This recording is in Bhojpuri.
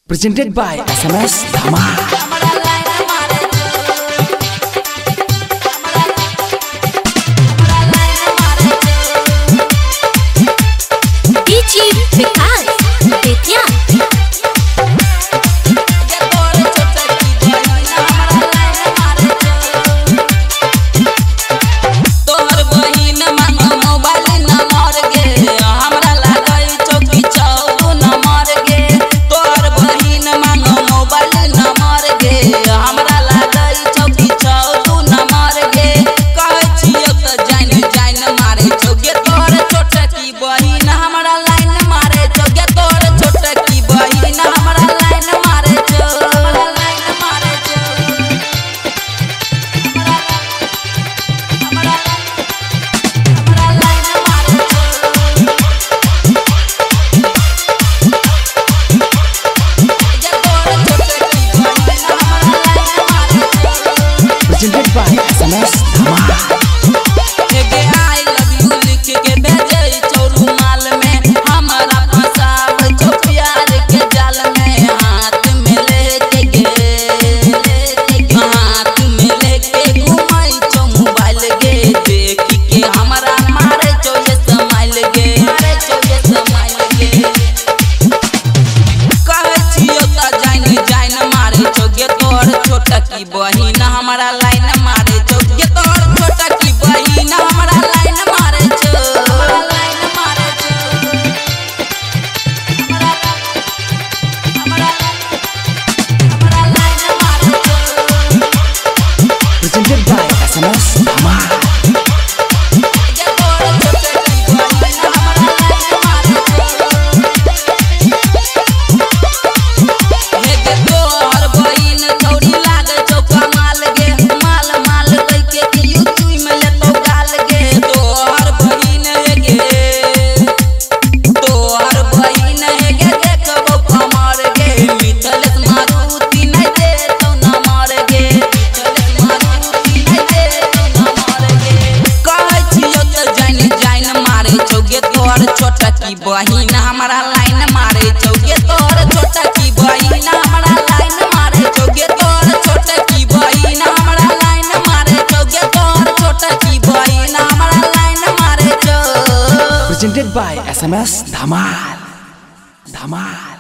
Presented by SMS Dhamal. Presented by SMS Dhamal. बहिन हमारा लाइन मारे छो ये तोर छोटा की बहिन हमारा लाइन मारे छो लाइन मारे छो हमारा लाइन मारे छो Presented by SMS Dhamal. छोटा की बहिन हमारा लाइन मारे चौके तोर छोटा की बहिन हमारा लाइन मारे चौके तोर छोटा की बहिन हमारा लाइन मारे चौके तोर छोटा की बहिन हमारा लाइन मारे चौ Presented by SMS Dhamal. Dhamal.